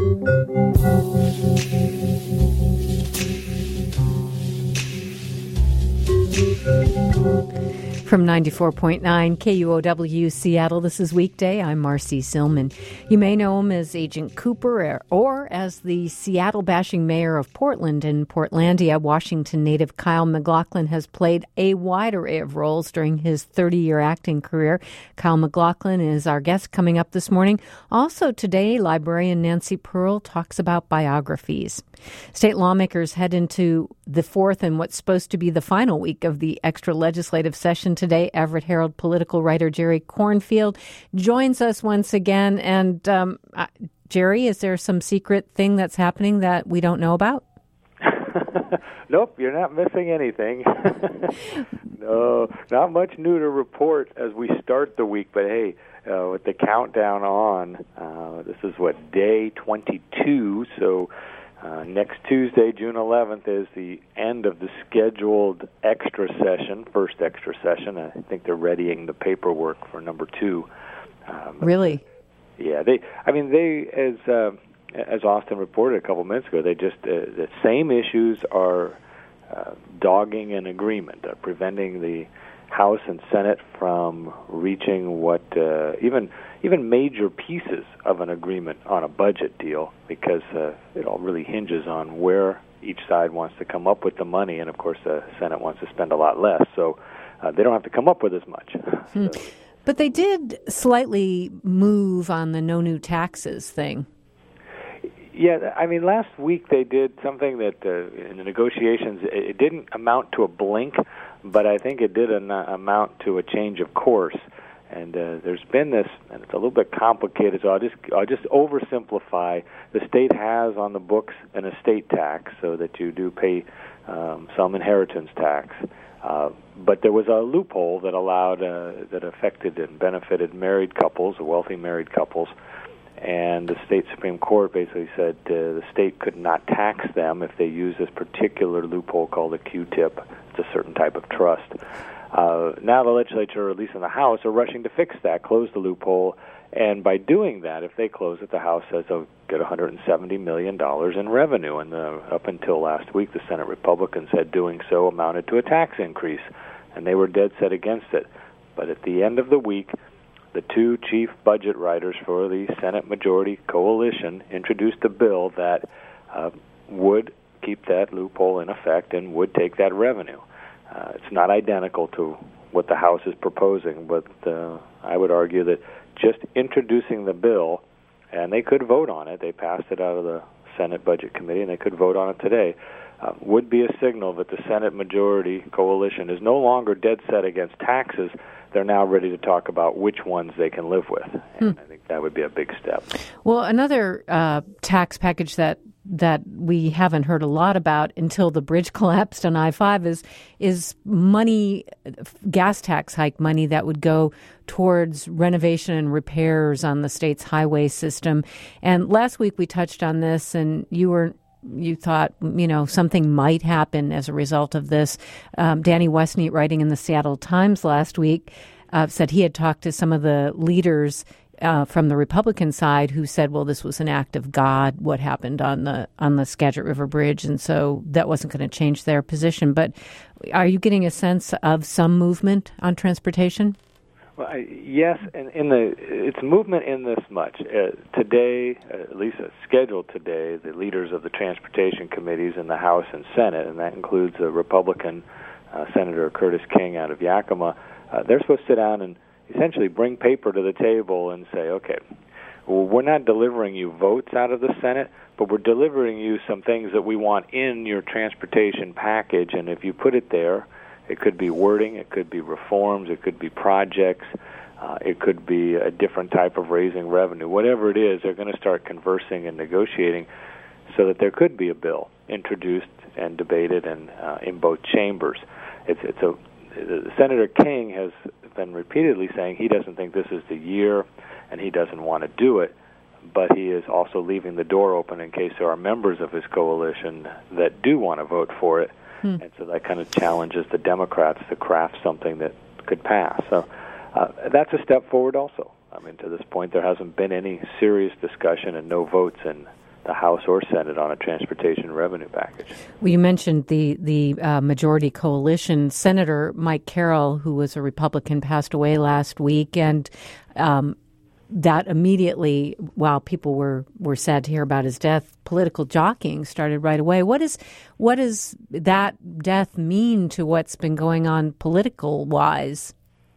From 94.9 KUOW Seattle, this is Weekday. I'm Marcy Silman. You may know him as Agent Cooper or as the Seattle-bashing mayor of Portland and Portlandia. Washington native Kyle MacLachlan has played a wide array of roles during his 30-year acting career. Kyle MacLachlan is our guest coming up this morning. Also today, librarian Nancy Pearl talks about biographies. State lawmakers head into the fourth and what's supposed to be the final week of the extra legislative session today. Everett Herald political writer Jerry Cornfield joins us once again. And Jerry, is there some secret thing that's happening that we don't know about? Nope, you're not missing anything. No, not much new to report as we start the week. But hey, with the countdown on, this is day 22. So next Tuesday, June 11th, is the end of the scheduled extra session, first extra session. I think they're readying the paperwork for number 2. Really? Yeah, they as Austin reported a couple minutes ago, they just the same issues are dogging an agreement, preventing the House and Senate from reaching what even major pieces of an agreement on a budget deal, because it all really hinges on where each side wants to come up with the money, and of course the Senate wants to spend a lot less, so they don't have to come up with as much. So. But they did slightly move on the no new taxes thing. Yeah, I mean, last week they did something that in the negotiations, it didn't amount to a blink, but I think it did amount to a change of course. And there's been this, and it's a little bit complicated, so I'll just oversimplify. The state has on the books an estate tax, so that you do pay some inheritance tax. But there was a loophole that allowed, that affected and benefited married couples, wealthy married couples, and the state Supreme Court basically said the state could not tax them if they use this particular loophole called a Q-tip. It's a certain type of trust. Now the legislature, or at least in the House, are rushing to fix that, close the loophole, and by doing that, if they close it, the House says they'll get $170 million in revenue. And up until last week, the Senate Republicans had doing so amounted to a tax increase, and they were dead set against it. But at the end of the week, the two chief budget writers for the Senate Majority Coalition introduced a bill that would keep that loophole in effect and would take that revenue. It's not identical to what the House is proposing, but I would argue that just introducing the bill, and they could vote on it, they passed it out of the Senate Budget Committee, and they could vote on it today, would be a signal that the Senate Majority Coalition is no longer dead set against taxes. They're now ready to talk about which ones they can live with. And I think that would be a big step. Well, another tax package that we haven't heard a lot about until the bridge collapsed on I-5 is money, gas tax hike money that would go towards renovation and repairs on the state's highway system. And last week we touched on this, and you thought, something might happen as a result of this. Danny Westneat, writing in the Seattle Times last week, said he had talked to some of the leaders from the Republican side who said, well, this was an act of God, what happened on the Skagit River Bridge, and so that wasn't going to change their position. But are you getting a sense of some movement on transportation? Well, yes, and it's movement in this much. Today, at least scheduled today, the leaders of the transportation committees in the House and Senate, and that includes a Republican Senator Curtis King out of Yakima, they're supposed to sit down and essentially bring paper to the table and say, okay, well, we're not delivering you votes out of the Senate, but we're delivering you some things that we want in your transportation package, and if you put it there, it could be wording, it could be reforms, it could be projects, it could be a different type of raising revenue. Whatever it is, they're going to start conversing and negotiating so that there could be a bill introduced and debated and in both chambers. Senator King has been repeatedly saying he doesn't think this is the year and he doesn't want to do it, but he is also leaving the door open in case there are members of his coalition that do want to vote for it. And so that kind of challenges the Democrats to craft something that could pass. So that's a step forward also. I mean, to this point, there hasn't been any serious discussion and no votes in the House or Senate on a transportation revenue package. Well, you mentioned the majority coalition. Senator Mike Carroll, who was a Republican, passed away last week, and that immediately, while people were sad to hear about his death, political jockeying started right away. What does that death mean to what's been going on political-wise?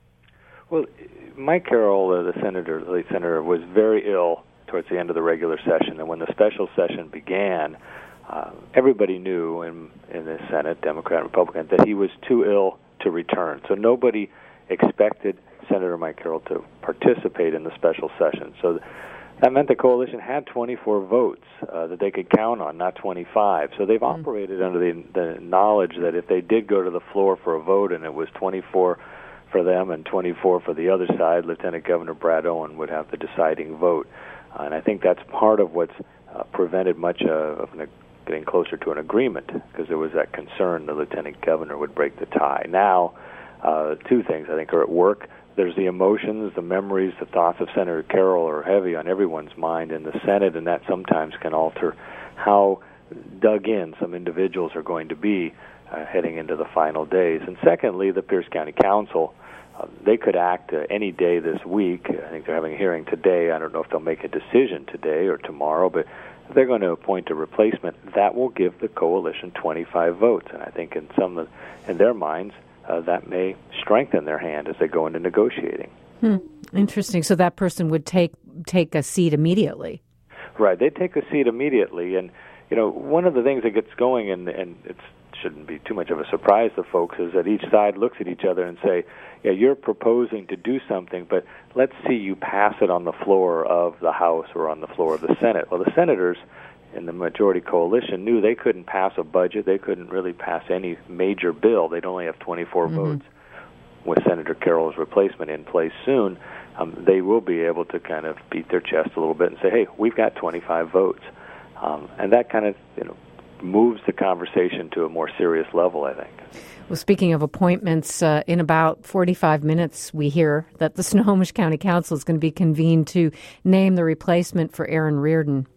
Well, Mike Carroll, the late senator, was very ill towards the end of the regular session, and when the special session began, everybody knew in the Senate, Democrat and Republican, that he was too ill to return. So nobody expected Senator Mike Carroll to participate in the special session. So that meant the coalition had 24 votes that they could count on, not 25. So they've operated under the knowledge that if they did go to the floor for a vote and it was 24 for them and 24 for the other side, Lieutenant Governor Brad Owen would have the deciding vote. And I think that's part of what's prevented much of getting closer to an agreement, because there was that concern the Lieutenant Governor would break the tie. Now, two things I think are at work. There's the emotions, the memories, the thoughts of Senator Carroll are heavy on everyone's mind in the Senate, and that sometimes can alter how dug in some individuals are going to be heading into the final days. And secondly, the Pierce County Council, they could act any day this week. I think they're having a hearing today. I don't know if they'll make a decision today or tomorrow, but if they're going to appoint a replacement, that will give the coalition 25 votes. And I think in their minds, that may strengthen their hand as they go into negotiating. Interesting. So that person would take a seat immediately. Right. They'd take a seat immediately. And, one of the things that gets going, and it shouldn't be too much of a surprise to folks, is that each side looks at each other and say, yeah, you're proposing to do something, but let's see you pass it on the floor of the House or on the floor of the Senate. Well, the senators in the majority coalition knew they couldn't pass a budget. They couldn't really pass any major bill. They'd only have 24 votes. With Senator Carroll's replacement in place soon, they will be able to kind of beat their chest a little bit and say, hey, we've got 25 votes. And that kind of moves the conversation to a more serious level, I think. Well, speaking of appointments, in about 45 minutes, we hear that the Snohomish County Council is going to be convened to name the replacement for Aaron Reardon.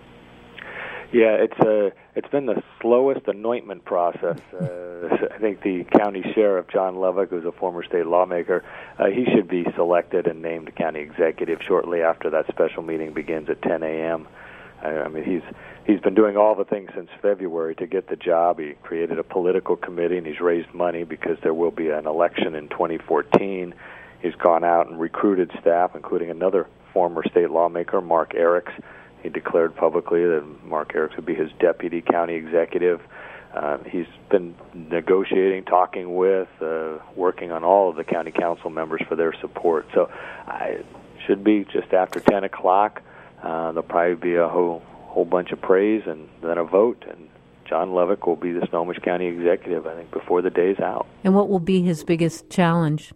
Yeah, it's been the slowest anointment process. I think the county sheriff, John Lovick, who's a former state lawmaker, he should be selected and named county executive shortly after that special meeting begins at 10 a.m. I mean, he's been doing all the things since February to get the job. He created a political committee, and he's raised money because there will be an election in 2014. He's gone out and recruited staff, including another former state lawmaker, Mark Eriks. He declared publicly that Mark Eriks would be his deputy county executive. He's been negotiating, talking with, working on all of the county council members for their support. So it should be just after 10 o'clock. There'll probably be a whole bunch of praise and then a vote, and John Lovick will be the Snohomish County executive, I think, before the day's out. And what will be his biggest challenge?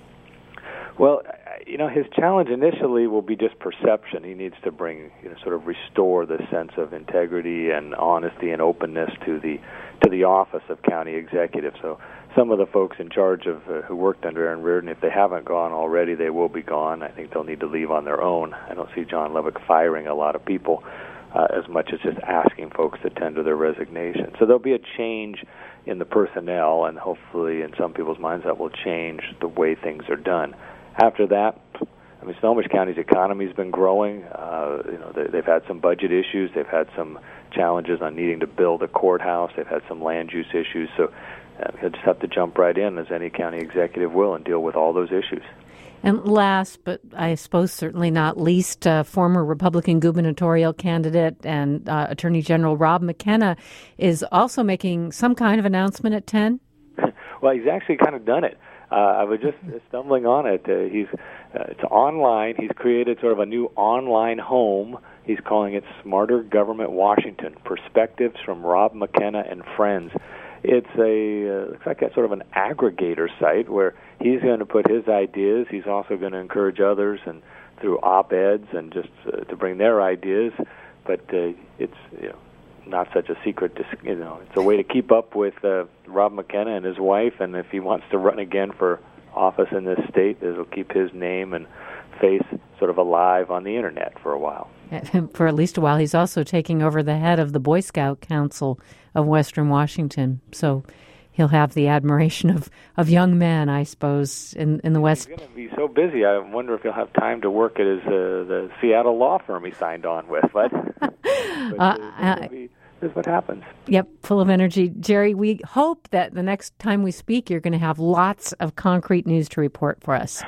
Well, his challenge initially will be just perception. He needs to bring, sort of restore the sense of integrity and honesty and openness to the office of county executive. So some of the folks in charge of who worked under Aaron Reardon, if they haven't gone already, they will be gone. I think they'll need to leave on their own. I don't see John Lovick firing a lot of people as much as just asking folks to tender their resignation. So there'll be a change in the personnel, and hopefully in some people's minds that will change the way things are done. After that, Snohomish County's economy's been growing. They've had some budget issues. They've had some challenges on needing to build a courthouse. They've had some land use issues. So he'll just have to jump right in, as any county executive will, and deal with all those issues. And last, but I suppose certainly not least, former Republican gubernatorial candidate and Attorney General Rob McKenna is also making some kind of announcement at 10? Well, he's actually kind of done it. I was just stumbling on it. It's online. He's created sort of a new online home. He's calling it Smarter Government Washington, Perspectives from Rob McKenna and Friends. It's looks like a sort of an aggregator site where he's going to put his ideas. He's also going to encourage others and through op-eds and just to bring their ideas. But it's not such a secret. It's a way to keep up with Rob McKenna and his wife, and if he wants to run again for office in this state, it'll keep his name and face sort of alive on the internet for a while. for at least a while. He's also taking over the head of the Boy Scout Council of Western Washington. So he'll have the admiration of young men, I suppose, in the West. He's going to be so busy. I wonder if he'll have time to work at the Seattle law firm he signed on with. But this is what happens. Yep, full of energy. Jerry, we hope that the next time we speak, you're going to have lots of concrete news to report for us.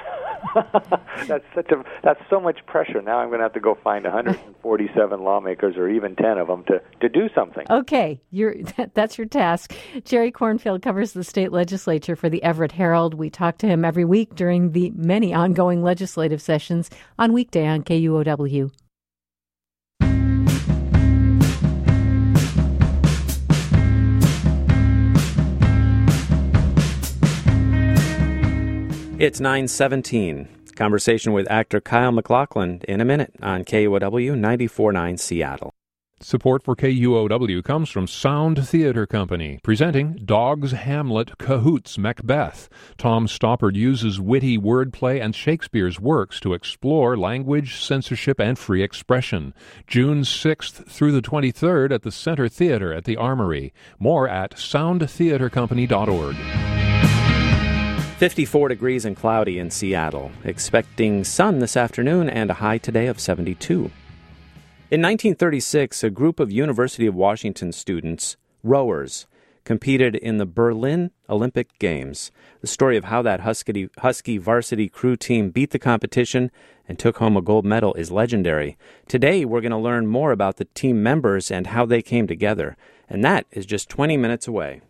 That's so much pressure. Now I'm going to have to go find 147 lawmakers, or even 10 of them, to do something. Okay, that's your task. Jerry Kornfield covers the state legislature for the Everett Herald. We talk to him every week during the many ongoing legislative sessions on weekday on KUOW. It's 9:17. Conversation with actor Kyle MacLachlan in a minute on KUOW 94.9 Seattle. Support for KUOW comes from Sound Theatre Company, presenting Dogs Hamlet Cahoots Macbeth. Tom Stoppard uses witty wordplay and Shakespeare's works to explore language, censorship, and free expression. June 6th through the 23rd at the Center Theatre at the Armory. More at soundtheatrecompany.org. 54 degrees and cloudy in Seattle. Expecting sun this afternoon and a high today of 72. In 1936, a group of University of Washington students, rowers, competed in the Berlin Olympic Games. The story of how that Husky varsity crew team beat the competition and took home a gold medal is legendary. Today, we're going to learn more about the team members and how they came together. And that is just 20 minutes away.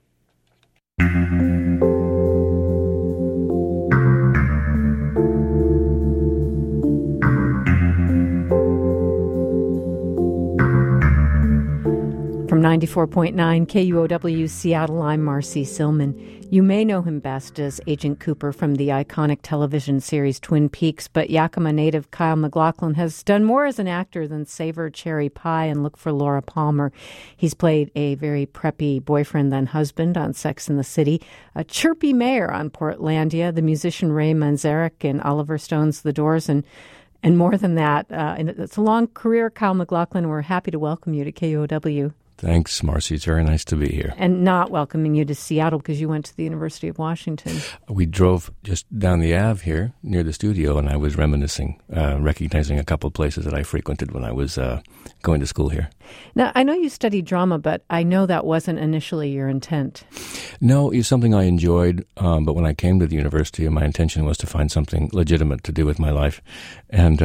From 94.9 KUOW Seattle, I'm Marcy Silman. You may know him best as Agent Cooper from the iconic television series Twin Peaks, but Yakima native Kyle MacLachlan has done more as an actor than savor cherry pie and look for Laura Palmer. He's played a very preppy boyfriend then husband on Sex and the City, a chirpy mayor on Portlandia, the musician Ray Manzarek in Oliver Stone's The Doors, and more than that. And it's a long career, Kyle MacLachlan. We're happy to welcome you to KUOW. Thanks, Marcy. It's very nice to be here. And not welcoming you to Seattle because you went to the University of Washington. We drove just down the Ave here near the studio, and I was reminiscing, recognizing a couple of places that I frequented when I was going to school here. Now, I know you studied drama, but I know that wasn't initially your intent. No, it's something I enjoyed, but when I came to the university, my intention was to find something legitimate to do with my life. And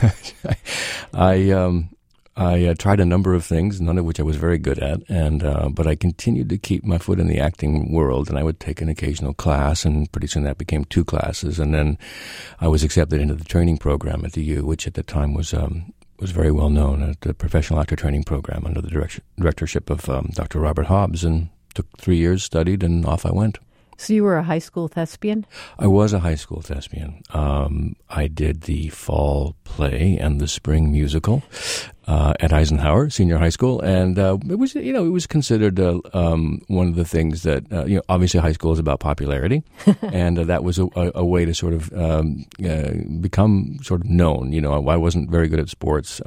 I tried a number of things, none of which I was very good at, but I continued to keep my foot in the acting world, and I would take an occasional class, and pretty soon that became 2 classes, and then I was accepted into the training program at the U, which at the time was very well known at the professional actor training program under the directorship of Dr. Robert Hobbs, and took 3 years, studied, and off I went. So you were a high school thespian? I was a high school thespian. I did the fall play and the spring musical at Eisenhower Senior High School, and it was considered one of the things that obviously high school is about popularity, and that was a way to sort of become sort of known. I wasn't very good at sports.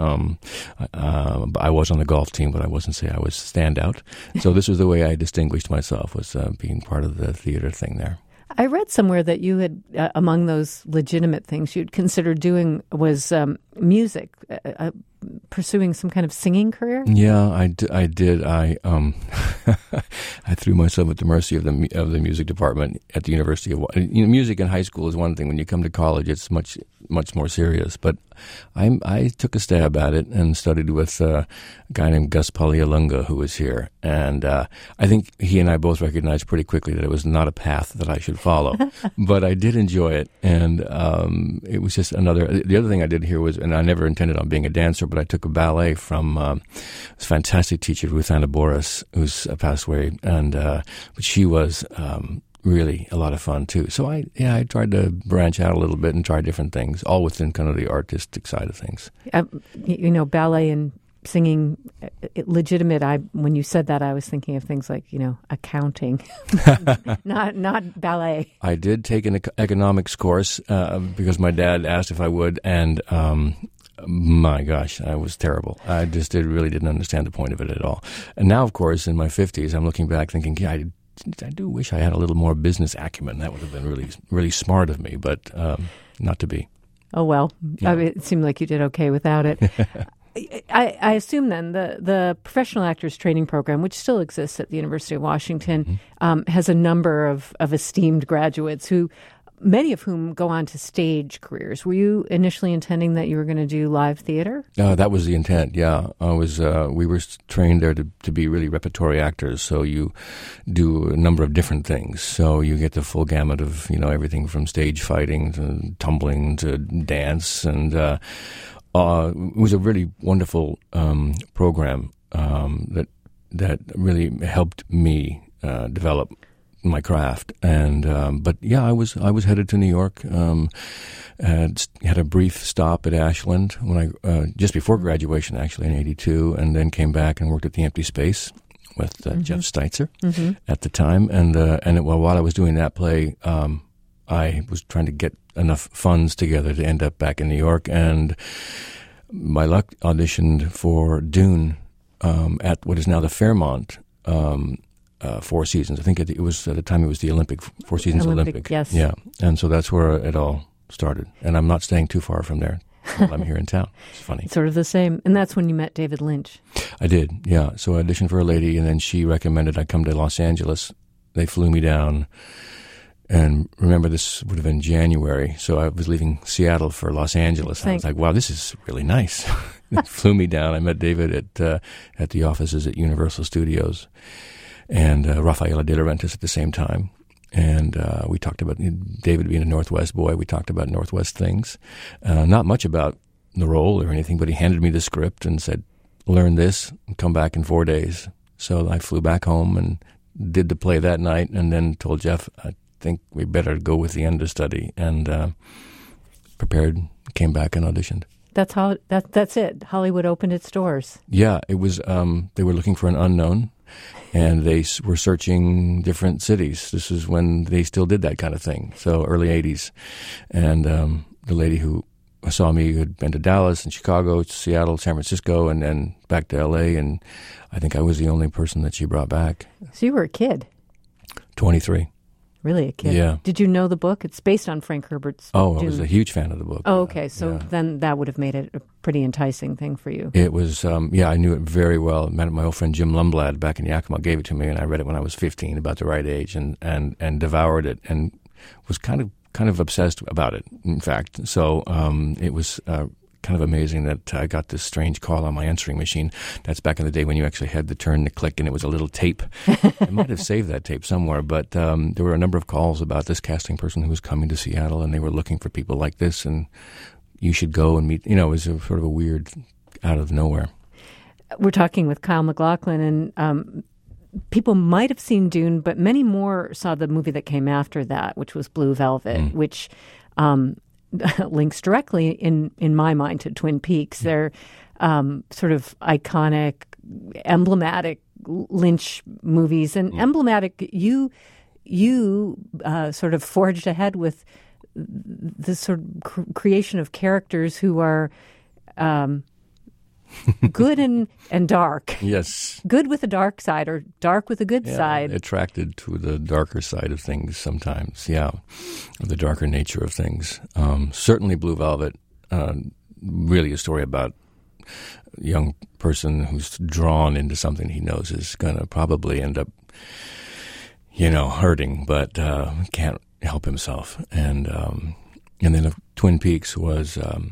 I was on the golf team, but I wasn't say I was standout. So this was the way I distinguished myself, was being part of the theater thing there. I read somewhere that you had, among those legitimate things you'd consider doing was music, pursuing some kind of singing career? Yeah, I did. I threw myself at the mercy of the music department at the University of music in high school is one thing. When you come to college, it's much more serious. But I took a stab at it and studied with a guy named Gus Palialunga, who was here. And I think he and I both recognized pretty quickly that it was not a path that I should follow. But I did enjoy it. And it was just the other thing I did here was, and I never intended on being a dancer, but I took a ballet from this fantastic teacher, Ruth Anna Boris, who's passed away. And but she was really a lot of fun too. So I tried to branch out a little bit and try different things, all within kind of the artistic side of things. Ballet and singing, legitimate. When you said that, I was thinking of things like accounting, not ballet. I did take an economics course because my dad asked if I would, and My gosh, I was terrible. I just really didn't understand the point of it at all. And now, of course, in my 50s, I'm looking back thinking, yeah, I do wish I had a little more business acumen. That would have been really, really smart of me, but not to be. Oh, well, Yeah. I mean, it seemed like you did okay without it. I assume then the professional actors training program, which still exists at the University of Washington, has a number of esteemed graduates who, many of whom go on to stage careers. Were you initially intending that you were going to do live theater? That was the intent. Yeah, I was. We were trained there to be really repertory actors. So you do a number of different things. So you get the full gamut of everything from stage fighting to tumbling to dance, and it was a really wonderful program that really helped me develop my craft. And but yeah, I was headed to New York. Had a brief stop at Ashland when I just before graduation, actually in '82, and then came back and worked at the Empty Space with Jeff Steitzer at the time. And while I was doing that play, I was trying to get enough funds together to end up back in New York, and by luck auditioned for Dune at what is now the Fairmont. Four Seasons. I think it was at the time it was the Olympic Four Seasons Olympic. Yes. Yeah, and so that's where it all started. And I'm not staying too far from there. I'm here in town. It's funny. It's sort of the same. And that's when you met David Lynch. I did. Yeah. So I auditioned for a lady, and then she recommended I come to Los Angeles. They flew me down, and remember this would have been January, so I was leaving Seattle for Los Angeles. I was like, wow, this is really nice. They flew me down. I met David at the offices at Universal Studios. And Rafaela De Laurentiis at the same time. And we talked about David being a Northwest boy. We talked about Northwest things. Not much about the role or anything, but he handed me the script and said, learn this and come back in 4 days. So I flew back home and did the play that night, and then told Jeff, I think we better go with the understudy, and prepared, came back and auditioned. That's it. Hollywood opened its doors. Yeah, it was, they were looking for an unknown. And they were searching different cities. This is when they still did that kind of thing, so early 80s. And the lady who saw me had been to Dallas and Chicago, Seattle, San Francisco, and then back to L.A., and I think I was the only person that she brought back. So you were a kid. 23. Really a kid? Yeah. Did you know the book? It's based on Frank Herbert's Dune. I was a huge fan of the book. Oh, okay. So then that would have made it a pretty enticing thing for you. It was, I knew it very well. My old friend Jim Lumblad back in Yakima gave it to me, and I read it when I was 15, about the right age, and devoured it, and was kind of obsessed about it, in fact. So it was kind of amazing that I got this strange call on my answering machine. That's back in the day when you actually had to turn the click, and it was a little tape. I might have saved that tape somewhere, but there were a number of calls about this casting person who was coming to Seattle, and they were looking for people like this, and you should go and meet. It was sort of a weird out of nowhere. We're talking with Kyle MacLachlan, and people might have seen Dune, but many more saw the movie that came after that, which was Blue Velvet, which links directly, in my mind, to Twin Peaks. They're sort of iconic, emblematic Lynch movies, and emblematic. You sort of forged ahead with this sort of creation of characters who are good and dark. Yes. Good with a dark side, or dark with a good side. Attracted to the darker side of things sometimes, the darker nature of things. Certainly Blue Velvet, really a story about a young person who's drawn into something he knows is going to probably end up, hurting, but can't help himself. And then Twin Peaks was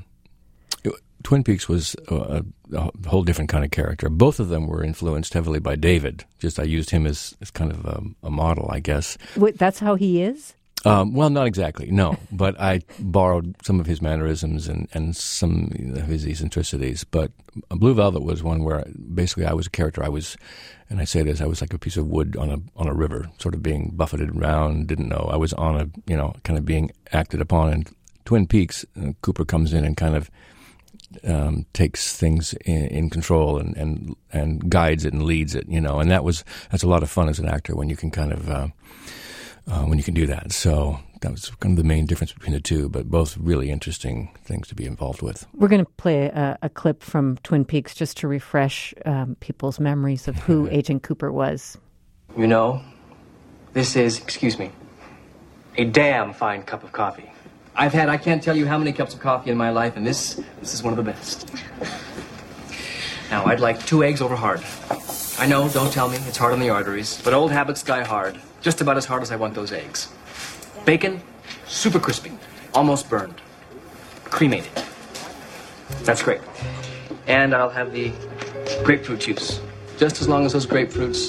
a whole different kind of character. Both of them were influenced heavily by David. Just I used him as kind of a model, I guess. Wait, that's how he is? Well, not exactly, no. But I borrowed some of his mannerisms and some of his eccentricities. But Blue Velvet was one where basically I was a character. I was like a piece of wood on a river, sort of being buffeted around, didn't know. I was on a, kind of being acted upon. And Twin Peaks, Cooper comes in and kind of takes things in control and guides it and leads it, and that's a lot of fun as an actor when you can kind of when you can do that. So that was kind of the main difference between the two, but both really interesting things to be involved with. We're going to play a clip from Twin Peaks just to refresh people's memories of who Agent Cooper was. You know, this is, excuse me, a damn fine cup of coffee. I've had, I can't tell you how many cups of coffee in my life, and this is one of the best. Now, I'd like 2 eggs over hard. I know, don't tell me, it's hard on the arteries, but old habits die hard. Just about as hard as I want those eggs. Bacon, super crispy, almost burned. Cremated. That's great. And I'll have the grapefruit juice, just as long as those grapefruits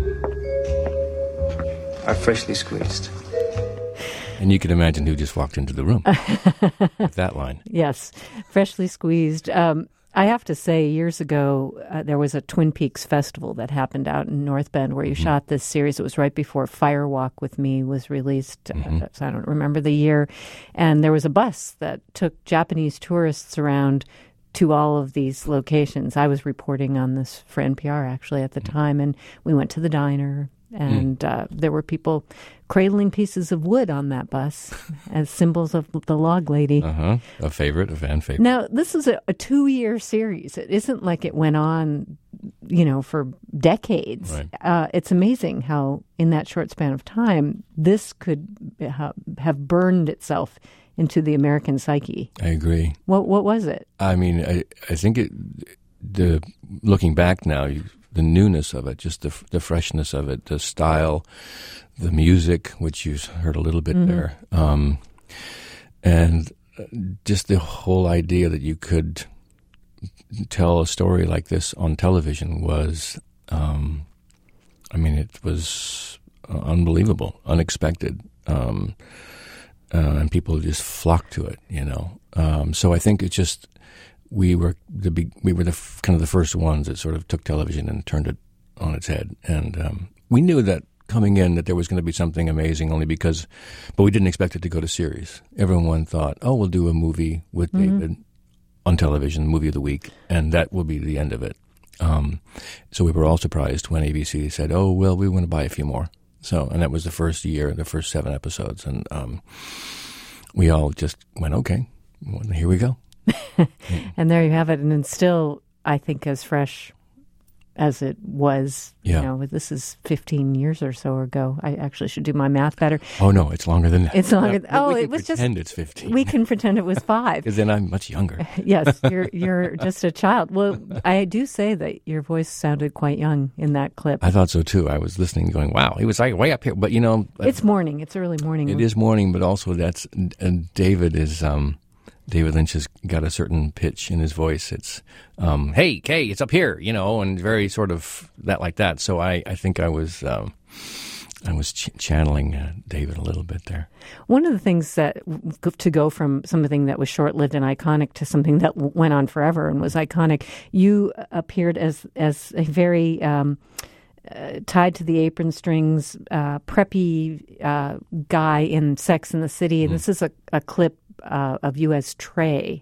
are freshly squeezed. And you can imagine who just walked into the room with that line. Yes, freshly squeezed. I have to say, years ago, there was a Twin Peaks festival that happened out in North Bend where you shot this series. It was right before Fire Walk with Me was released. So I don't remember the year. And there was a bus that took Japanese tourists around to all of these locations. I was reporting on this for NPR, actually, at the time. And we went to the diner. And there were people cradling pieces of wood on that bus as symbols of the log lady. A fan favorite. Now, this is a 2-year series. It isn't like it went on, for decades. Right. It's amazing how, in that short span of time, this could have burned itself into the American psyche. I agree. What was it? I mean, I think looking back now, the newness of it, just the freshness of it, the style, the music, which you heard a little bit there, and just the whole idea that you could tell a story like this on television was, it was unbelievable, unexpected, and people just flocked to it, So I think it's just. We were kind of the first ones that sort of took television and turned it on its head, and we knew that coming in that there was going to be something amazing. But we didn't expect it to go to series. Everyone thought, "Oh, we'll do a movie with David on television, movie of the week, and that will be the end of it." So we were all surprised when ABC said, "Oh, well, we want to buy a few more." And that was the first year, the first 7 episodes, and we all just went, "Okay, well, here we go." And there you have it. And it's still, I think, as fresh as it was. Yeah. This is 15 years or so ago. I actually should do my math better. Oh, no, it's longer than that. It's longer. It was just. Pretend it's 15. We can pretend it was 5. Because then I'm much younger. Yes, you're just a child. Well, I do say that your voice sounded quite young in that clip. I thought so, too. I was listening going, wow, he was like way up here. But, it's morning. It's early morning. It is morning, but also David is... David Lynch has got a certain pitch in his voice. It's, hey, Kay, it's up here, and very sort of that like that. So I think I was channeling David a little bit there. One of the things that to go from something that was short-lived and iconic to something that went on forever and was iconic, you appeared as a very tied to the apron strings, preppy guy in Sex and the City. And this is a clip of you as Trey.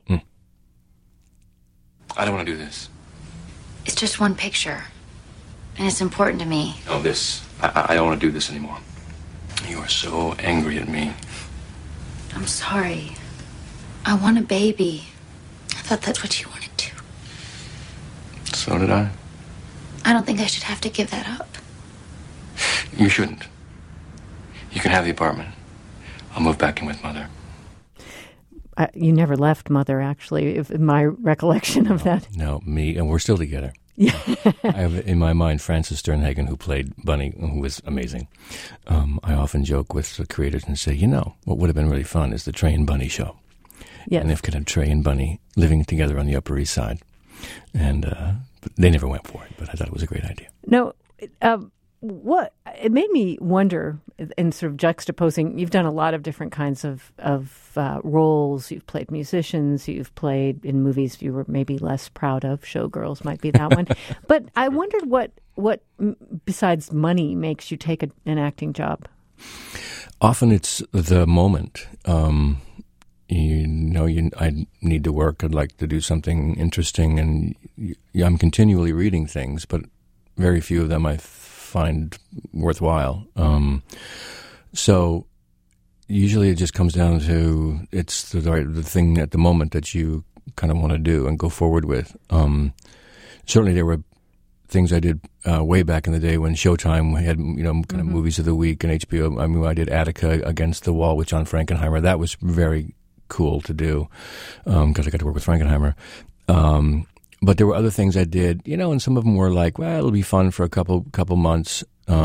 I don't want to do this. It's just one picture, and it's important to me. No, I don't want to do this anymore. You are so angry at me. I'm sorry. I want a baby. I thought that's what you wanted too. So did I. I don't think I should have to give that up. You shouldn't. You can have the apartment. I'll move back in with Mother. You never left Mother, actually, in my recollection of that. No, me, and we're still together. Yeah. I have in my mind Frances Sternhagen, who played Bunny, who was amazing. I often joke with the creators and say, what would have been really fun is the Trey and Bunny show. Yes. And if could have Trey and Bunny living together on the Upper East Side. And but they never went for it, but I thought it was a great idea. No, it made me wonder, in sort of juxtaposing, you've done a lot of different kinds of roles. You've played musicians, you've played in movies you were maybe less proud of. Showgirls might be that one. But I wondered what besides money makes you take an acting job? Often it's the moment. I need to work. I'd like to do something interesting, and I'm continually reading things, but very few of them I find worthwhile. So usually it just comes down to it's the thing at the moment that you kind of want to do and go forward with. Certainly there were things I did way back in the day when Showtime had, kind of movies of the week, and HBO. I mean, I did Attica Against the Wall with John Frankenheimer. That was very cool to do because I got to work with Frankenheimer. But there were other things I did, and some of them were like, well, it'll be fun for a couple months.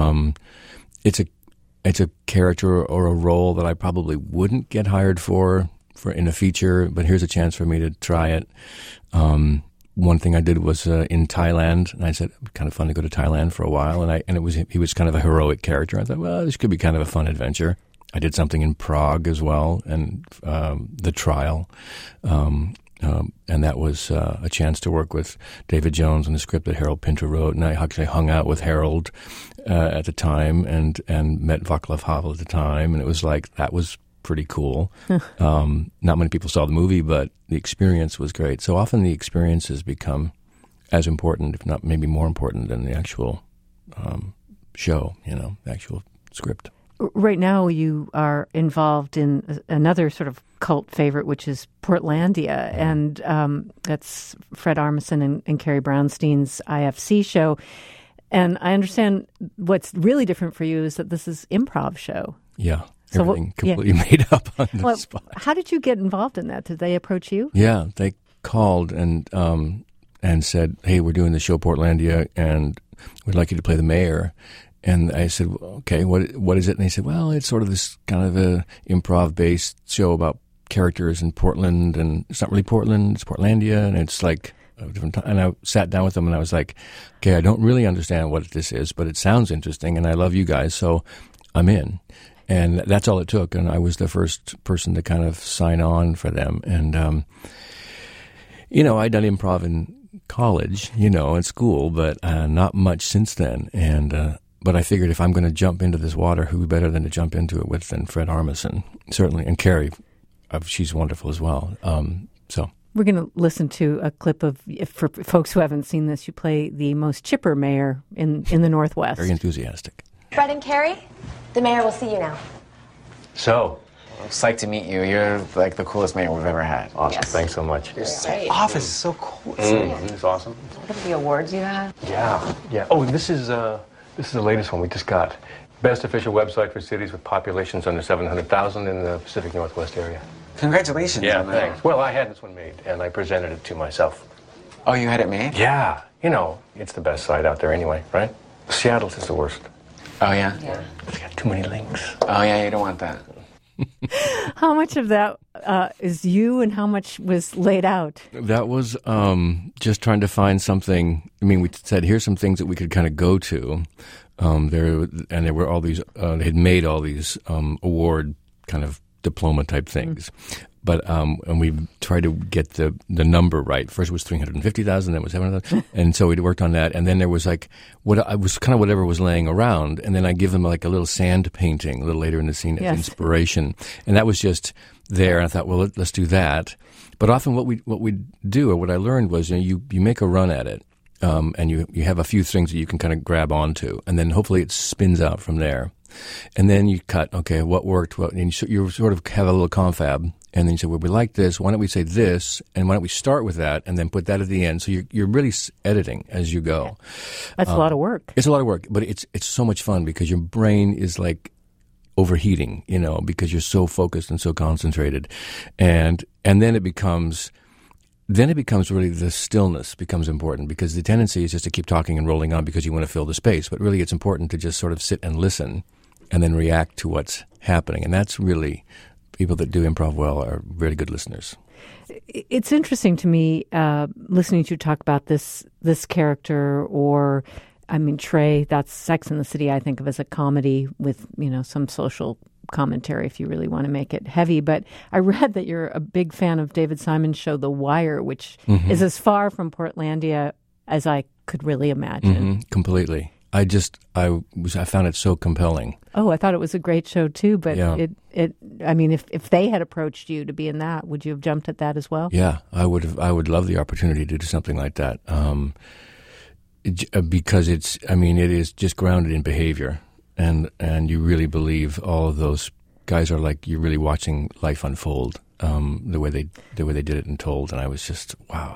It's a character or a role that I probably wouldn't get hired for in a feature, but here's a chance for me to try it. One thing I did was in Thailand, and I said it'd be kind of fun to go to Thailand for a while, he was kind of a heroic character. I thought, well, this could be kind of a fun adventure. I did something in Prague as well, and The Trial, and that was a chance to work with David Jones on the script that Harold Pinter wrote, and I actually hung out with Harold at the time and met Václav Havel at the time, and it was like, that was pretty cool. Not many people saw the movie, but the experience was great. So often the experiences become as important, if not maybe more important, than the actual show, the actual script. Right now you are involved in another sort of cult favorite, which is Portlandia, and that's Fred Armisen and Carrie Brownstein's IFC show. And I understand what's really different for you is that this is improv show. Yeah. So everything completely made up on the spot. How did you get involved in that? Did they approach you? Yeah, they called and said, "Hey, we're doing the show Portlandia, and we'd like you to play the mayor." And I said, "Okay, what is it?" And they said, "Well, it's sort of this kind of a improv-based show about characters in Portland, and it's not really Portland; it's Portlandia, and it's like a different time." And I sat down with them, and I was like, "Okay, I don't really understand what this is, but it sounds interesting, and I love you guys, so I'm in." And that's all it took, and I was the first person to kind of sign on for them. And, I'd done improv in college, in school, but not much since then. And but I figured if I'm going to jump into this water, who better than to jump into it with than Fred Armisen, certainly. And Carrie, she's wonderful as well. So we're going to listen to a clip of, for folks who haven't seen this, you play the most chipper mayor in the Northwest. Very enthusiastic. Fred and Carrie, the mayor will see you now. So, psyched to meet you. You're like the coolest mayor we've ever had. Awesome. Yes. Thanks so much. This office is so cool. It's awesome. Look at the awards you had. Yeah. Oh, and this is the latest one we just got. Best official website for cities with populations under 700,000 in the Pacific Northwest area. Congratulations. Yeah, on that. thanks. Well, I had this one made, and I presented it to myself. Oh, you had it made? Yeah. It's the best site out there anyway, right? Seattle's is the worst. Oh, yeah? Yeah. It's got too many links. Oh, yeah, you don't want that. How much of that is you, and how much was laid out? That was just trying to find something. I mean, we said, here's some things that we could kind of go to. There were all these, they had made all these award kind of diploma type things. But and we tried to get the number right. First it was 350,000, then it was 700,000, and so we worked on that. And then there was like whatever was laying around, and then I give them like a little sand painting a little later in the scene as inspiration, and that was just there. And I thought, well, let's do that. But often what we do, or what I learned was, you make a run at it, and you have a few things that you can kind of grab onto, and then hopefully it spins out from there. And then you cut, okay, what worked, and you sort of have a little confab, and then you say, well, we like this, why don't we say this, and why don't we start with that, and then put that at the end. So you're really editing as you go. That's a lot of work. It's a lot of work, but it's so much fun because your brain is like overheating, because you're so focused and so concentrated. And then it becomes really the stillness becomes important, because the tendency is just to keep talking and rolling on because you want to fill the space. But really it's important to just sort of sit and listen and then react to what's happening. And that's really, people that do improv well are really good listeners. It's interesting to me listening to you talk about this character, or, Trey, that's Sex and the City, I think of as a comedy with, some social commentary if you really want to make it heavy. But I read that you're a big fan of David Simon's show The Wire, which is as far from Portlandia as I could really imagine. Completely. I found it so compelling. Oh, I thought it was a great show too, but yeah. If they had approached you to be in that, would you have jumped at that as well? Yeah, I would love the opportunity to do something like that. Because it is just grounded in behavior. And you really believe all of those guys are like, you're really watching life unfold the way they did it and told. And I was just, wow,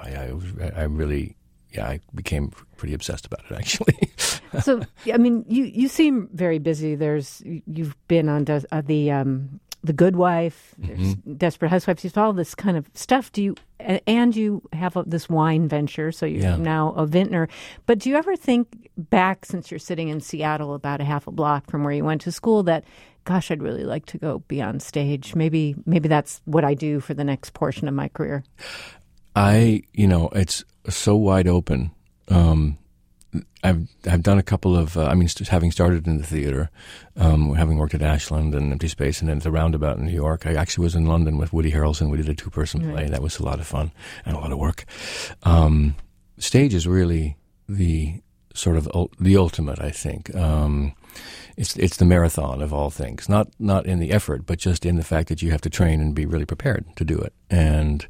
I became pretty obsessed about it, actually. So, I mean, you seem very busy. You've been on The Good Wife, there's Desperate Housewives. You saw all this kind of stuff. And you have this wine venture, so you're now a vintner. But do you ever think back, since you're sitting in Seattle about a half a block from where you went to school, that, gosh, I'd really like to go be on stage. Maybe that's what I do for the next portion of my career. It's so wide open. I've done a couple of, having started in the theater, having worked at Ashland and Empty Space and then at the Roundabout in New York. I actually was in London with Woody Harrelson. We did a 2-person play. That was a lot of fun and a lot of work. Stage is really the sort of the ultimate, I think. It's the marathon of all things, not in the effort, but just in the fact that you have to train and be really prepared to do it. And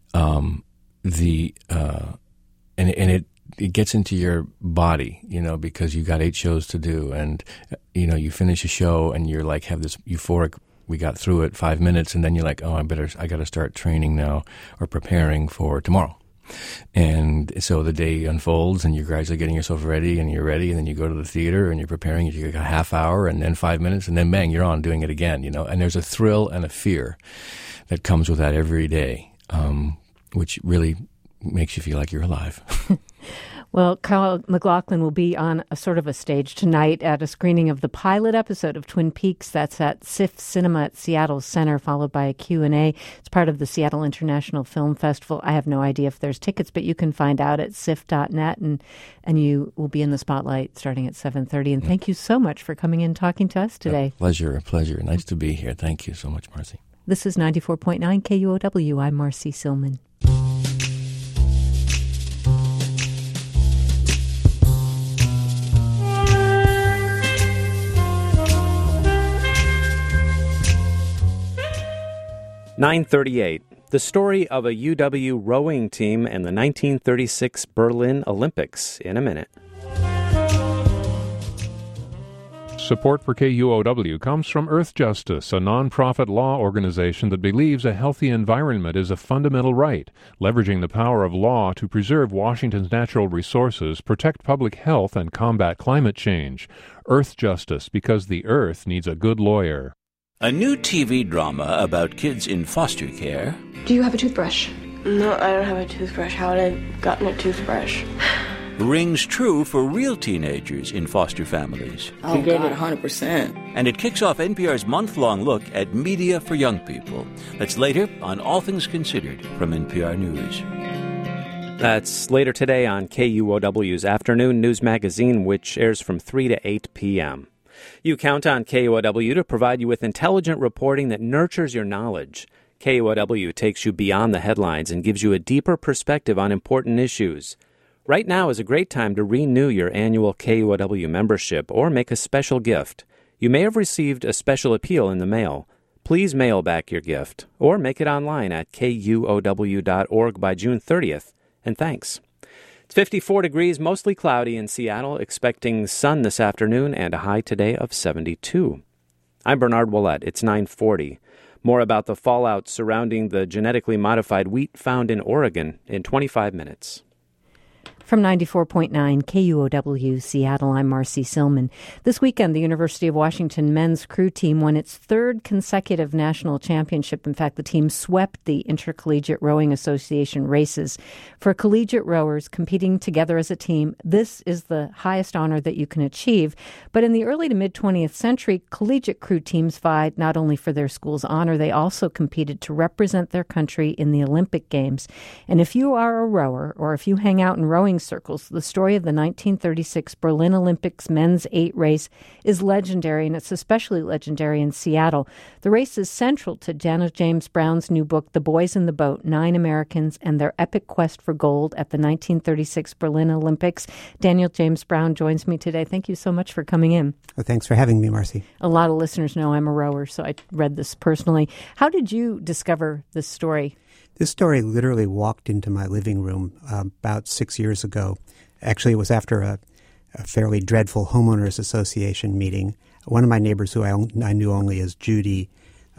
it gets into your body, because you got 8 shows to do, and you finish a show and you're like, have this euphoric, we got through it, 5 minutes, and then you're like, oh, I got to start training now or preparing for tomorrow. And so the day unfolds and you're gradually getting yourself ready, and you're ready, and then you go to the theater and you're preparing, you got a half hour and then 5 minutes, and then bang, you're on doing it again, and there's a thrill and a fear that comes with that every day, which really makes you feel like you're alive. Well, Kyle MacLachlan will be on a sort of a stage tonight at a screening of the pilot episode of Twin Peaks. That's at SIFF Cinema at Seattle Center, followed by a Q&A. It's part of the Seattle International Film Festival. I have no idea if there's tickets, but you can find out at SIFF.net, and you will be in the spotlight starting at 7:30. And thank you so much for coming in and talking to us today. A pleasure. Nice to be here. Thank you so much, Marcy. This is 94.9 KUOW. I'm Marcy Silman. (9:38). The story of a UW rowing team and the 1936 Berlin Olympics in a minute. Support for KUOW comes from Earth Justice, a nonprofit law organization that believes a healthy environment is a fundamental right, leveraging the power of law to preserve Washington's natural resources, protect public health, and combat climate change. Earth Justice, because the earth needs a good lawyer. A new TV drama about kids in foster care. Do you have a toothbrush? No, I don't have a toothbrush. How would I have gotten a toothbrush? Rings true for real teenagers in foster families. Oh, God, 100%. And it kicks off NPR's month-long look at media for young people. That's later on All Things Considered from NPR News. That's later today on KUOW's Afternoon News Magazine, which airs from 3 to 8 p.m. You count on KUOW to provide you with intelligent reporting that nurtures your knowledge. KUOW takes you beyond the headlines and gives you a deeper perspective on important issues. Right now is a great time to renew your annual KUOW membership or make a special gift. You may have received a special appeal in the mail. Please mail back your gift or make it online at KUOW.org by June 30th. And thanks. It's 54 degrees, mostly cloudy in Seattle, expecting sun this afternoon and a high today of 72. I'm Bernard Ouellette. It's 9:40. More about the fallout surrounding the genetically modified wheat found in Oregon in 25 minutes. From 94.9 KUOW Seattle, I'm Marcy Silman. This weekend, the University of Washington men's crew team won its third consecutive national championship. In fact, the team swept the Intercollegiate Rowing Association races. For collegiate rowers competing together as a team, this is the highest honor that you can achieve. But in the early to mid-20th century, collegiate crew teams vied not only for their school's honor, they also competed to represent their country in the Olympic Games. And if you are a rower, or if you hang out in rowing circles, the story of the 1936 Berlin Olympics men's 8 race is legendary, and it's especially legendary in Seattle. The race is central to Daniel James Brown's new book, The Boys in the Boat, 9 Americans and Their Epic Quest for Gold at the 1936 Berlin Olympics. Daniel James Brown joins me today. Thank you so much for coming in. Well, thanks for having me, Marcy. A lot of listeners know I'm a rower, so I read this personally. How did you discover this story? This story literally walked into my living room about 6 years ago. Actually, it was after a fairly dreadful homeowners association meeting. One of my neighbors, who I knew only as Judy,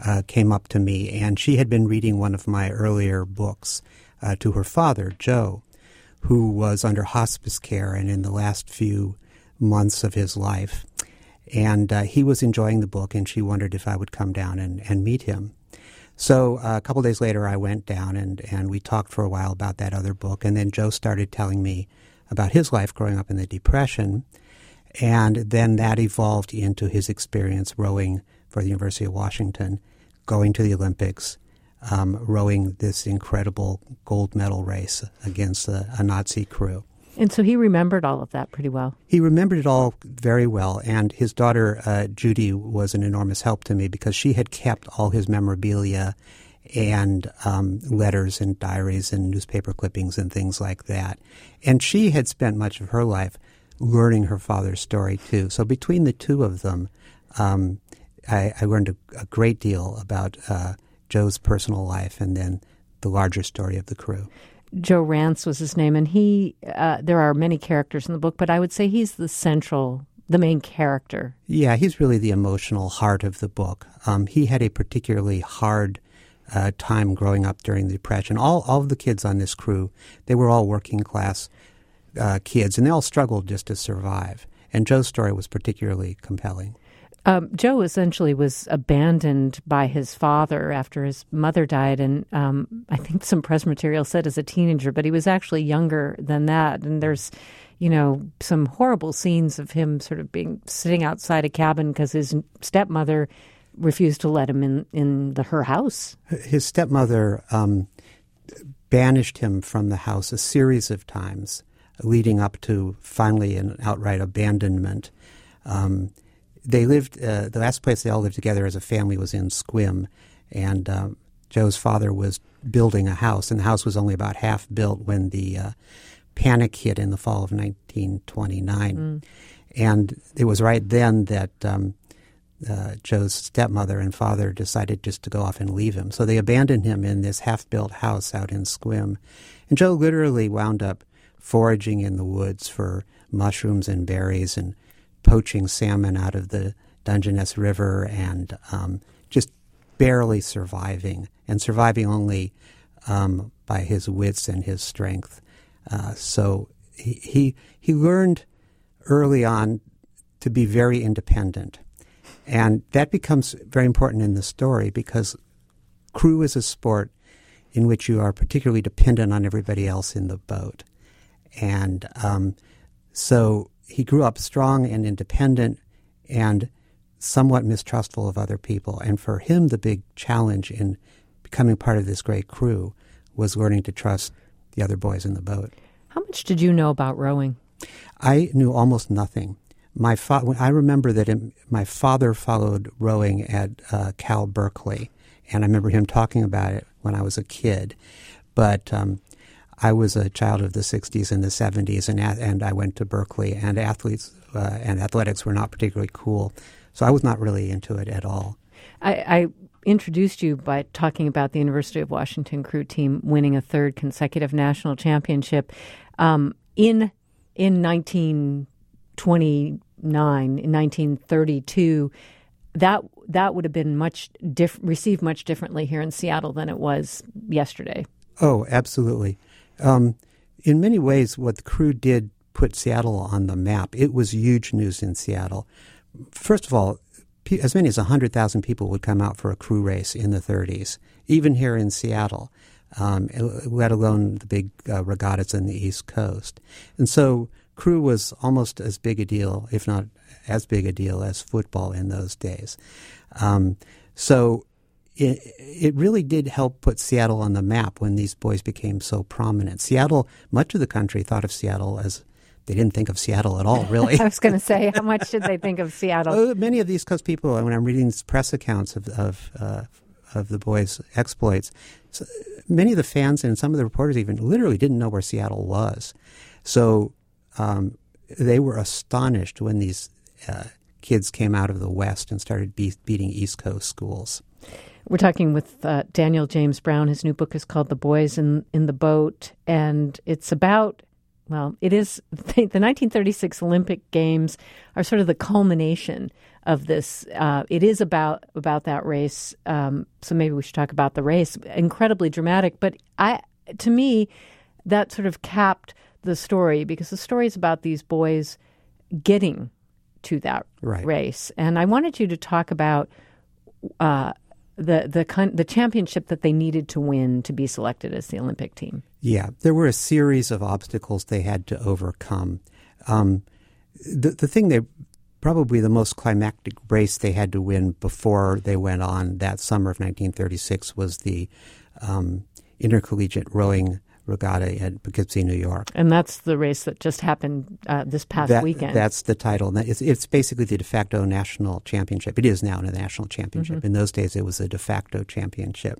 came up to me, and she had been reading one of my earlier books to her father, Joe, who was under hospice care and in the last few months of his life. And he was enjoying the book, and she wondered if I would come down and meet him. So a couple days later, I went down, and we talked for a while about that other book. And then Joe started telling me about his life growing up in the Depression. And then that evolved into his experience rowing for the University of Washington, going to the Olympics, rowing this incredible gold medal race against a Nazi crew. And so he remembered all of that pretty well. He remembered it all very well, and his daughter, Judy, was an enormous help to me because she had kept all his memorabilia and letters and diaries and newspaper clippings and things like that. And she had spent much of her life learning her father's story, too. So between the two of them, I learned a great deal about Joe's personal life and then the larger story of the crew. Joe Rance was his name, and he. There are many characters in the book, but I would say he's the main character. Yeah, he's really the emotional heart of the book. He had a particularly hard time growing up during the Depression. All of the kids on this crew, they were all working class kids, and they all struggled just to survive. And Joe's story was particularly compelling. Joe essentially was abandoned by his father after his mother died, and I think some press material said as a teenager, but he was actually younger than that. And there's, some horrible scenes of him sort of sitting outside a cabin because his stepmother refused to let him in her house. His stepmother banished him from the house a series of times, leading up to finally an outright abandonment. They lived, the last place they all lived together as a family was in Sequim, and Joe's father was building a house, and the house was only about half built when the panic hit in the fall of 1929. And it was right then that Joe's stepmother and father decided just to go off and leave him. So they abandoned him in this half-built house out in Sequim. And Joe literally wound up foraging in the woods for mushrooms and berries and poaching salmon out of the Dungeness River and just barely surviving, and surviving only by his wits and his strength. So he learned early on to be very independent. And that becomes very important in the story because crew is a sport in which you are particularly dependent on everybody else in the boat. And so he grew up strong and independent and somewhat mistrustful of other people. And for him, the big challenge in becoming part of this great crew was learning to trust the other boys in the boat. How much did you know about rowing? I knew almost nothing. I remember that my father followed rowing at Cal Berkeley, and I remember him talking about it when I was a kid. But I was a child of the 60s and the 70s, and I went to Berkeley, and athletes and athletics were not particularly cool. So I was not really into it at all. I introduced you by talking about the University of Washington crew team winning a third consecutive national championship. In 1929, in 1932, that would have been received much differently here in Seattle than it was yesterday. Oh, absolutely. In many ways, what the crew did put Seattle on the map. It was huge news in Seattle. First of all, as many as 100,000 people would come out for a crew race in the 30s, even here in Seattle, let alone the big regattas on the East Coast. And so crew was almost as big a deal, if not as big a deal, as football in those days. So it really did help put Seattle on the map when these boys became so prominent. Seattle, much of the country thought of Seattle as, they didn't think of Seattle at all, really. I was going to say, how much did they think of Seattle? Many of the East Coast people, when I'm reading press accounts of the boys' exploits, so many of the fans and some of the reporters even literally didn't know where Seattle was. So they were astonished when these kids came out of the West and started beating East Coast schools. We're talking with Daniel James Brown. His new book is called The Boys in the Boat, and it's about Well, it is the 1936 Olympic Games are sort of the culmination of this. It is about that race. So maybe we should talk about the race. Incredibly dramatic, but to me, that sort of capped the story, because the story is about these boys getting to that race. And I wanted you to talk about the championship that they needed to win to be selected as the Olympic team. Yeah, there were a series of obstacles they had to overcome. The thing probably the most climactic race they had to win before they went on that summer of 1936 was the intercollegiate rowing regatta at Poughkeepsie, New York. And that's the race that just happened this past weekend. That's the title. It's basically the de facto national championship. It is now a national championship. Mm-hmm. In those days, it was a de facto championship.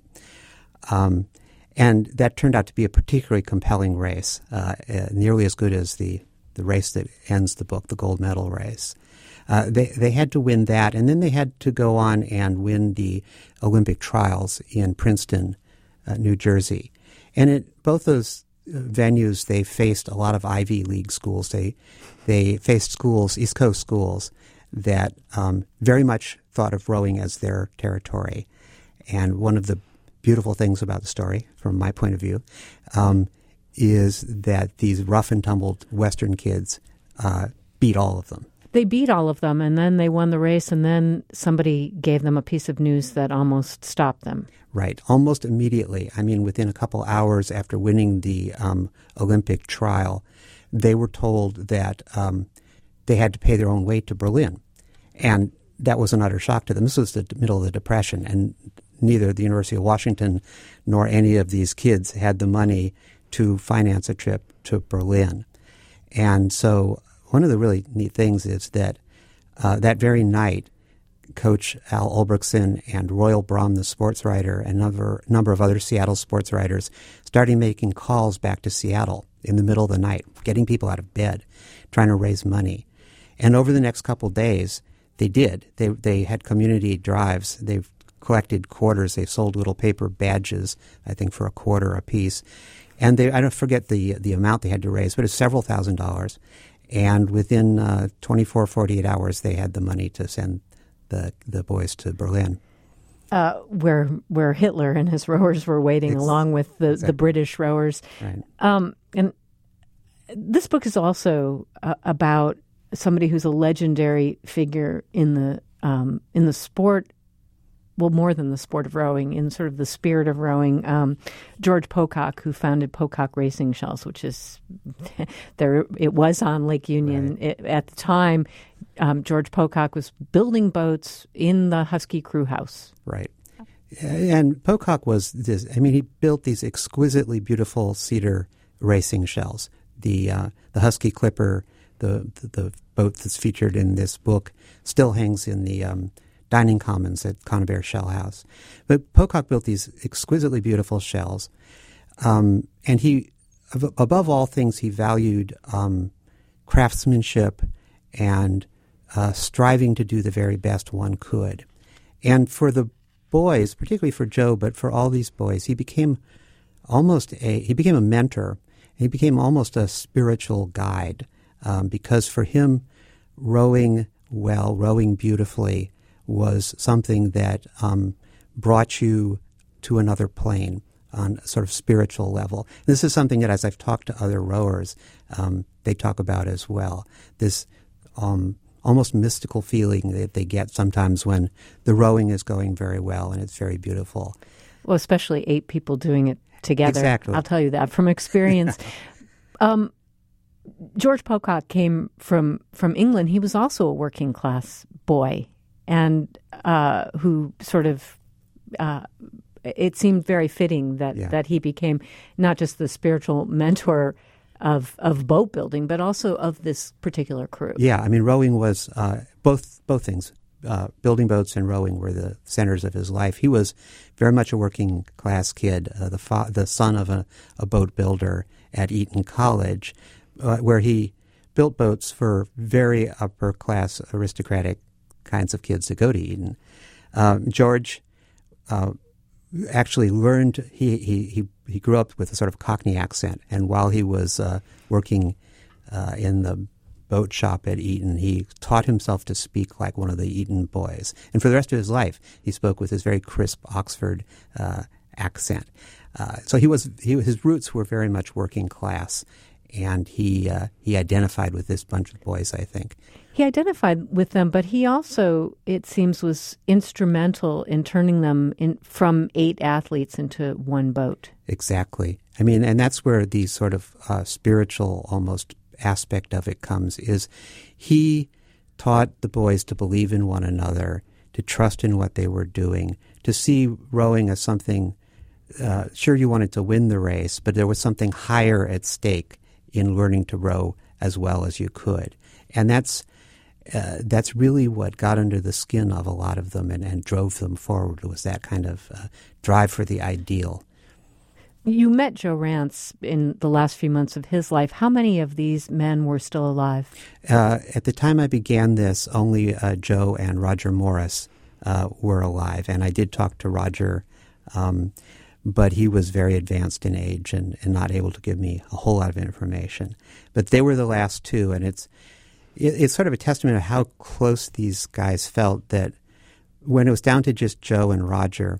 And that turned out to be a particularly compelling race, nearly as good as the race that ends the book, the gold medal race. They had to win that, and then they had to go on and win the Olympic trials in Princeton, New Jersey. And at both those venues, they faced a lot of Ivy League schools. They faced schools, East Coast schools, that very much thought of rowing as their territory. And one of the beautiful things about the story, from my point of view, is that these rough and tumbled Western kids beat all of them. They beat all of them, and then they won the race, and then somebody gave them a piece of news that almost stopped them. Right, almost immediately. I mean, within a couple hours after winning the Olympic trial, they were told that they had to pay their own way to Berlin. And that was an utter shock to them. This was the middle of the Depression, and neither the University of Washington nor any of these kids had the money to finance a trip to Berlin. And so one of the really neat things is that that very night, Coach Al Ulbrichtson and Royal Braun, the sports writer, and a number of other Seattle sports writers started making calls back to Seattle in the middle of the night, getting people out of bed, trying to raise money. And over the next couple of days, they did. They had community drives. They've collected quarters. They sold little paper badges, I think, for $0.25 apiece. And I don't forget the amount they had to raise, but it's several $1,000s. And within 24, 48 hours, they had the money to send the boys to Berlin. Where Hitler and his rowers were waiting along with the British rowers. Right. And this book is also about somebody who's a legendary figure in the sport, well, more than the sport of rowing, in sort of the spirit of rowing. George Pocock, who founded Pocock Racing Shells, which is there. It was on Lake Union. Right. At the time, George Pocock was building boats in the Husky Crew House. Right. And Pocock was this. I mean, he built these exquisitely beautiful cedar racing shells. The Husky Clipper, the boat that's featured in this book, still hangs in the dining commons at Conybeare Shell House. But Pocock built these exquisitely beautiful shells. And he, above all things, he valued craftsmanship and striving to do the very best one could. And for the boys, particularly for Joe, but for all these boys, he became a mentor. He became almost a spiritual guide because for him, rowing well, rowing beautifully was something that brought you to another plane on a sort of spiritual level. This is something that, as I've talked to other rowers, they talk about as well. This almost mystical feeling that they get sometimes when the rowing is going very well and it's very beautiful. Well, especially 8 people doing it together. Exactly. I'll tell you that from experience. George Pocock came from England. He was also a working class boy, and who sort of it seemed very fitting that he became not just the spiritual mentor of boat building, but also of this particular crew. Yeah, I mean, rowing was both things. Building boats and rowing were the centers of his life. He was very much a working class kid, the son of a boat builder at Eton College, where he built boats for very upper class aristocratic kinds of kids to go to Eton. George actually learned, he he grew up with a sort of Cockney accent, and while he was working in the boat shop at Eton, he taught himself to speak like one of the Eton boys. And for the rest of his life, he spoke with his very crisp Oxford accent. So his roots were very much working class, and he identified with this bunch of boys, I think. He identified with them, but he also, it seems, was instrumental in turning them from 8 athletes into one boat. Exactly. I mean, and that's where the sort of spiritual almost aspect of it comes, is he taught the boys to believe in one another, to trust in what they were doing, to see rowing as something, sure, you wanted to win the race, but there was something higher at stake in learning to row as well as you could. And that's really what got under the skin of a lot of them and drove them forward, was that kind of drive for the ideal. You met Joe Rance in the last few months of his life. How many of these men were still alive? At the time I began this, only Joe and Roger Morris were alive. And I did talk to Roger, but he was very advanced in age and not able to give me a whole lot of information. But they were the last two, and it's sort of a testament of how close these guys felt, that when it was down to just Joe and Roger,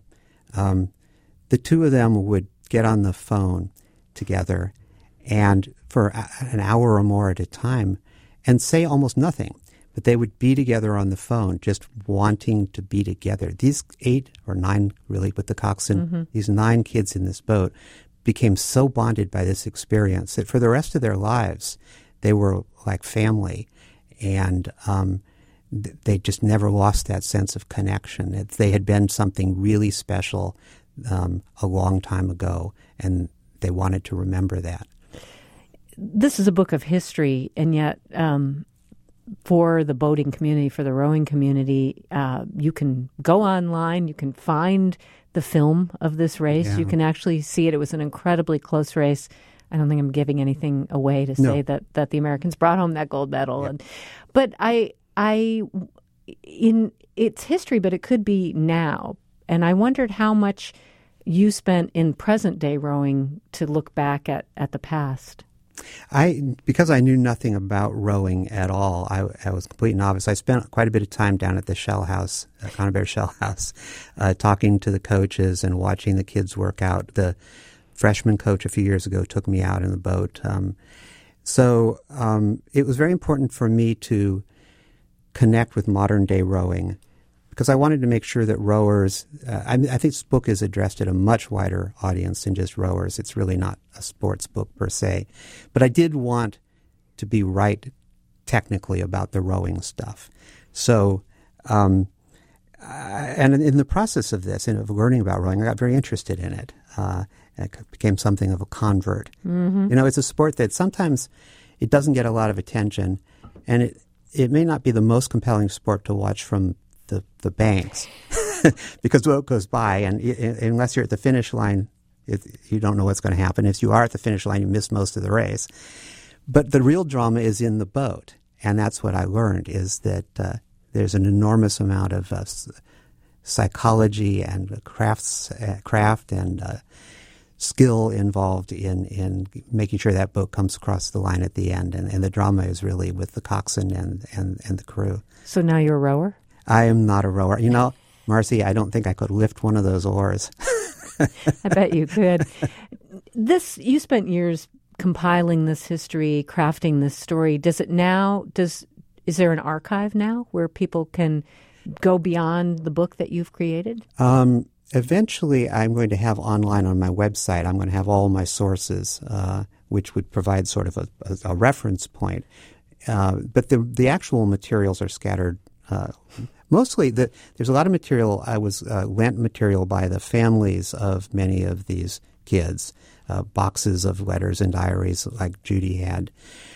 the two of them would get on the phone together and for an hour or more at a time and say almost nothing. But they would be together on the phone, just wanting to be together. These 8 or 9, really, with the coxswain, these 9 kids in this boat became so bonded by this experience that for the rest of their lives, they were like family. And they just never lost that sense of connection. They had been something really special a long time ago, and they wanted to remember that. This is a book of history, and yet for the boating community, for the rowing community, you can go online, you can find the film of this race, you can actually see it. It was an incredibly close race. I don't think I'm giving anything away to say that the Americans brought home that gold medal. Yeah. But in its history, but it could be now. And I wondered how much you spent in present day rowing to look back at the past. Because I knew nothing about rowing at all, I was a complete novice. I spent quite a bit of time down at the Shell House, Conybeare Shell House, talking to the coaches and watching the kids work out. The freshman coach a few years ago took me out in the boat. So it was very important for me to connect with modern day rowing, because I wanted to make sure that rowers, I think this book is addressed at a much wider audience than just rowers. It's really not a sports book per se. But I did want to be right technically about the rowing stuff. So, and in the process of this, and of learning about rowing, I got very interested in it. It became something of a convert. Mm-hmm. You know, it's a sport that sometimes it doesn't get a lot of attention, and it may not be the most compelling sport to watch from the banks because the boat goes by, and unless you're at the finish line, you don't know what's going to happen. If you are at the finish line, you miss most of the race. But the real drama is in the boat, and that's what I learned, is that there's an enormous amount of psychology and craft and skill involved in making sure that boat comes across the line at the end, and the drama is really with the coxswain and the crew. So now you're a rower? I am not a rower. You know, Marcy, I don't think I could lift one of those oars. I bet you could. You spent years compiling this history, crafting this story. Is there an archive now where people can go beyond the book that you've created? Eventually, I'm going to have online on my website, I'm going to have all my sources, which would provide sort of a reference point. But the actual materials are scattered. Mostly, there's a lot of material. I was lent material by the families of many of these kids, boxes of letters and diaries like Judy had.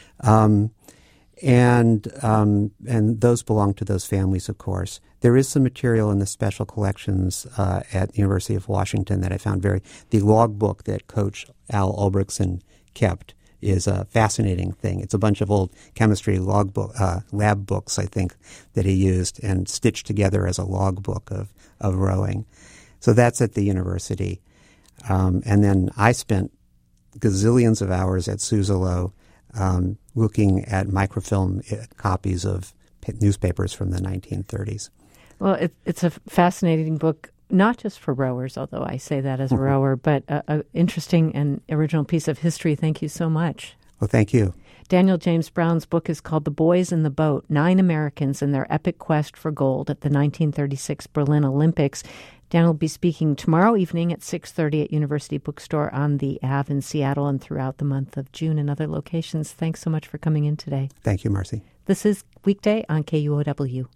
And those belong to those families, of course. There is some material in the special collections at the University of Washington that I found the logbook that Coach Al Ulbrichtson kept is a fascinating thing. It's a bunch of old chemistry lab books, I think, that he used and stitched together as a logbook of rowing. So that's at the university. And then I spent gazillions of hours at Suzzallo looking at microfilm copies of newspapers from the 1930s. Well, it's a fascinating book, not just for rowers, although I say that as a rower, but an interesting and original piece of history. Thank you so much. Well, thank you. Daniel James Brown's book is called The Boys in the Boat, 9 Americans and Their Epic Quest for Gold at the 1936 Berlin Olympics. Dan will be speaking tomorrow evening at 6:30 at University Bookstore on the Ave in Seattle and throughout the month of June and other locations. Thanks so much for coming in today. Thank you, Marcy. This is Weekday on KUOW.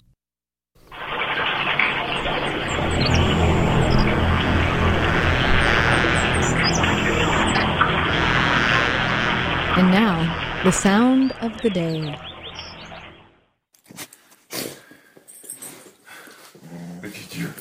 And now, the sound of the day. Look at you.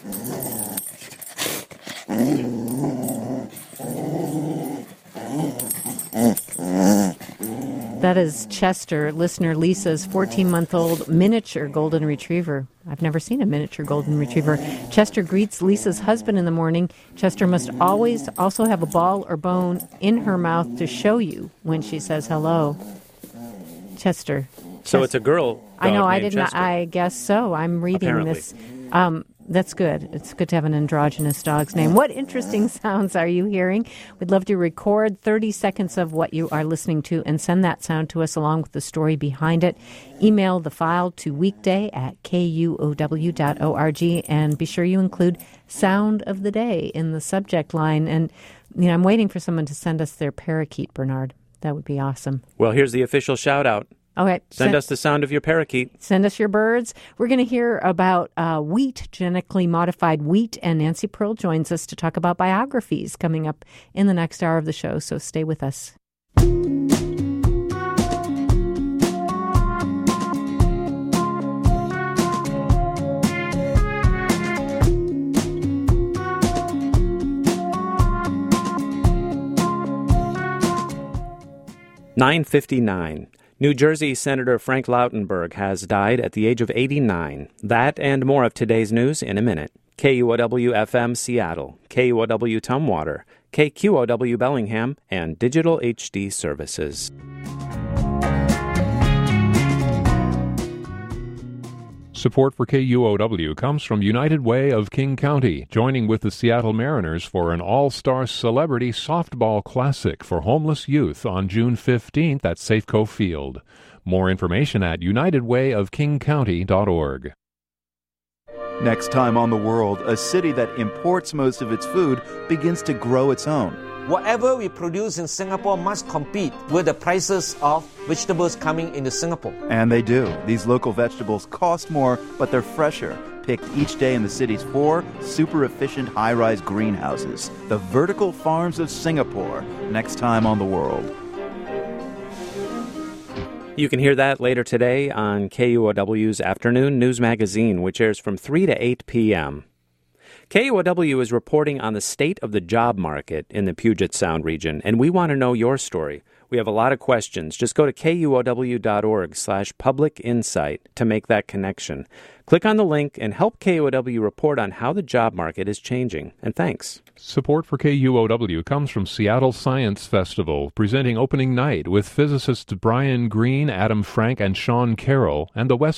That is Chester, listener Lisa's 14-month-old miniature golden retriever. I've never seen a miniature golden retriever. Chester greets Lisa's husband in the morning. Chester must always also have a ball or bone in her mouth to show you when she says hello. Chester. So it's a girl dog I know, named Chester. I guess so. I'm reading Apparently. this. That's good. It's good to have an androgynous dog's name. What interesting sounds are you hearing? We'd love to record 30 seconds of what you are listening to and send that sound to us along with the story behind it. Email the file to weekday@kuow.org and be sure you include Sound of the Day in the subject line. And I'm waiting for someone to send us their parakeet, Bernard. That would be awesome. Well, here's the official shout-out. Okay. Send us the sound of your parakeet. Send us your birds. We're going to hear about wheat, genetically modified wheat, and Nancy Pearl joins us to talk about biographies coming up in the next hour of the show, so stay with us. (9:59). New Jersey Senator Frank Lautenberg has died at the age of 89. That and more of today's news in a minute. KUOW-FM Seattle, KUOW Tumwater, KQOW Bellingham, and Digital HD Services. Support for KUOW comes from United Way of King County, joining with the Seattle Mariners for an all-star celebrity softball classic for homeless youth on June 15th at Safeco Field. More information at unitedwayofkingcounty.org. Next time on The World, a city that imports most of its food begins to grow its own. Whatever we produce in Singapore must compete with the prices of vegetables coming into Singapore. And they do. These local vegetables cost more, but they're fresher. Picked each day in the city's 4 super efficient high-rise greenhouses. The vertical farms of Singapore. Next time on The World. You can hear that later today on KUOW's Afternoon News Magazine, which airs from 3 to 8 p.m. KUOW is reporting on the state of the job market in the Puget Sound region, and we want to know your story. We have a lot of questions. Just go to KUOW.org/public insight to make that connection. Click on the link and help KUOW report on how the job market is changing. And thanks. Support for KUOW comes from Seattle Science Festival, presenting opening night with physicists Brian Greene, Adam Frank, and Sean Carroll, and the West